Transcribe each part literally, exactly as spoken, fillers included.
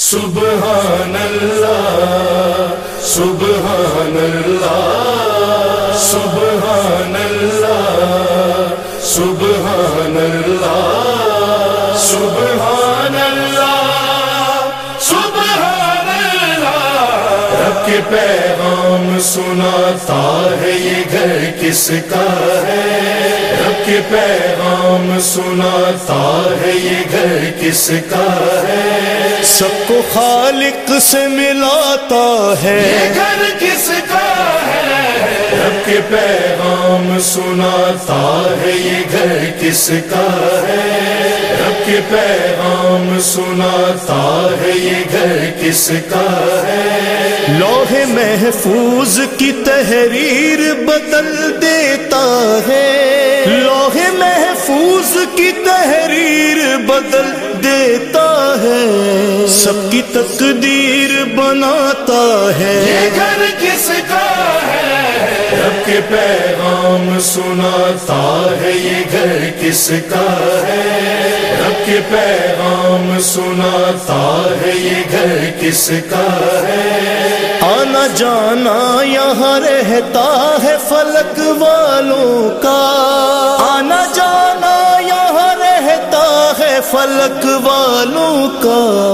سبحان اللہ سبحان اللہ سبحان اللہ سبحان اللہ سبحان اللہ سبحان اللہ رب کے پیغام سناتا ہے یہ گھر کس کا ہے، رب کے پیغام سناتا ہے یہ گھر کس کا ہے، سب کو خالق سے ملاتا ہے یہ گھر کس کا ہے، رب کے پیغام سناتا ہے یہ گھر کس کا ہے، رب کے پیغام سناتا ہے یہ گھر کس کا ہے، لوح محفوظ کی تحریر بدل دیتا ہے، لوح محفوظ کی تحریر بدل دیتا ہے، سب کی تقدیر بناتا ہے، یہ گھر کس کا ہے، رب کے پیغام سناتا ہے یہ گھر کس کا ہے، رب کے پیغام سناتا ہے یہ گھر کس کا ہے، آنا جانا یہاں رہتا ہے فلک والوں کا، آنا جانا یہاں رہتا ہے فلک والوں کا،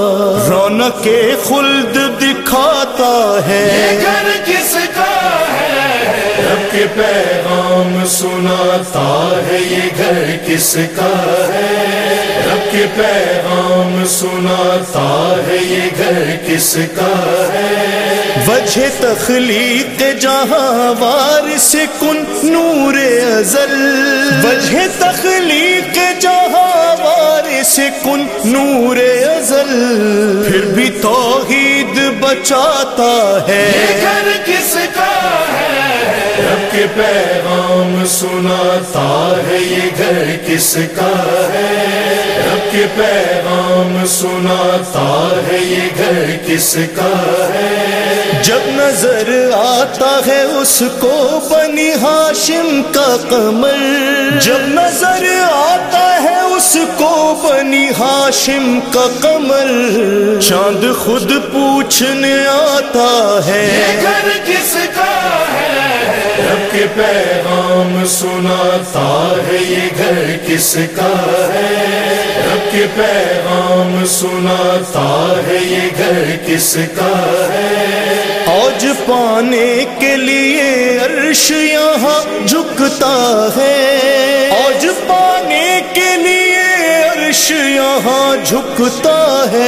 رونق خلد دکھاتا ہے، یہ گھر کس کا ہے، رب کے پیغام سناتا ہے یہ گھر کس کا ہے، رب کے پیغام سناتا ہے یہ گھر کس کا ہے، وجہ تخلیق جہاں وارث کن نور ازل، وجہ تخلیق جہاں وارث کن نور ازل، پھر بھی توحید بچاتا ہے، یہ گھر کس کا ہے، رب کے پیغام سناتا ہے یہ گھر کس کا ہے، رب کے پیغام سناتا ہے یہ گھر کس کا ہے، جب نظر آتا ہے اس کو بنی ہاشم کا قمر، جب نظر آتا ہے اس کو بنی ہاشم کا قمر، چاند خود پوچھنے آتا ہے، یہ گھر کس کا ہے، رب کے پیغام سناتا ہے یہ گھر کس کا ہے، رب کے پیغام سناتا ہے یہ گھر کس کا ہے، اوج پانے کے لیے عرش یہاں جھکتا ہے، اوج پانے کے لیے عرش یہاں جھکتا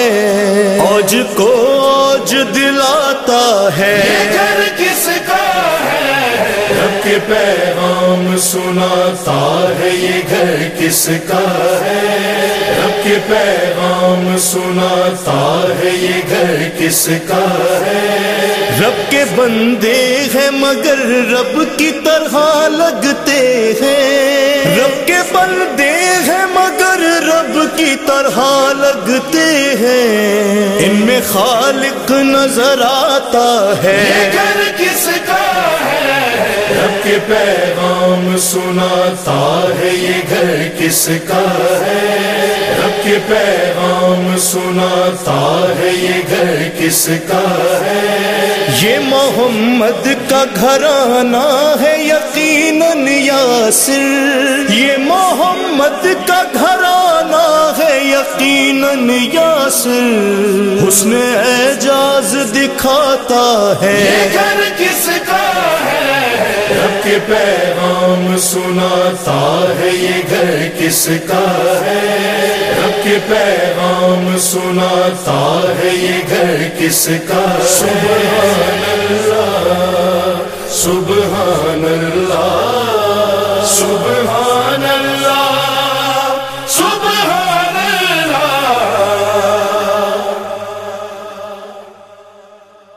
ہے، اوج کو اوج دلاتا ہے، یہ گھر کس کا ہے، رب کے پیغام سناتا ہے یہ گھر کس کا ہے، رب کے پیغام سناتا ہے یہ گھر کس کا ہے، رب کے بندے ہیں مگر رب کی طرح لگتے ہیں، رب کے بندے ہیں مگر رب کی طرح لگتے ہیں، ان میں خالق نظر آتا ہے، یہ گھر کس کا ہے، رب کے پیغام سناتا ہے یہ گھر کس کا ہے، رب کے پیغام سناتا ہے یہ گھر کس کا ہے، یہ محمد کا گھرانہ ہے یقیناً یاسر، یہ محمد کا گھرانہ ہے یقیناً یاسر، حسن اعجاز دکھاتا ہے، یہ گھر کس کا ہے، رب کے پیغام سناتا ہے یہ گھر کس کا ہے، رب کے پیغام سناتا ہے یہ گھر کس کا ہے، سبحان اللہ سبحان اللہ سبحان